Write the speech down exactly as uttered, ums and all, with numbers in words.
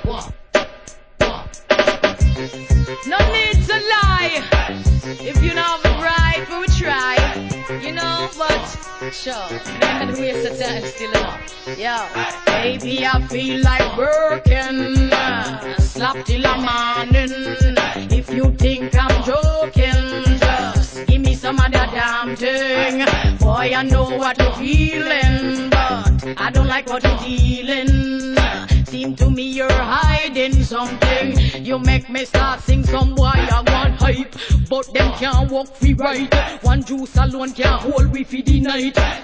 No need to lie. If you know have it right, we will try. You know, but sure, never waste of time still enough. Yo, baby, I feel like working. Slap till the morning. If you think I'm joking, just give me some of that damn thing. Boy, I know what you're feeling, but I don't like what you're dealing. Seem to me you're hiding something. You make me start sing some boy I want hype, but them can't walk free right. One juice alone can't hold we for the night.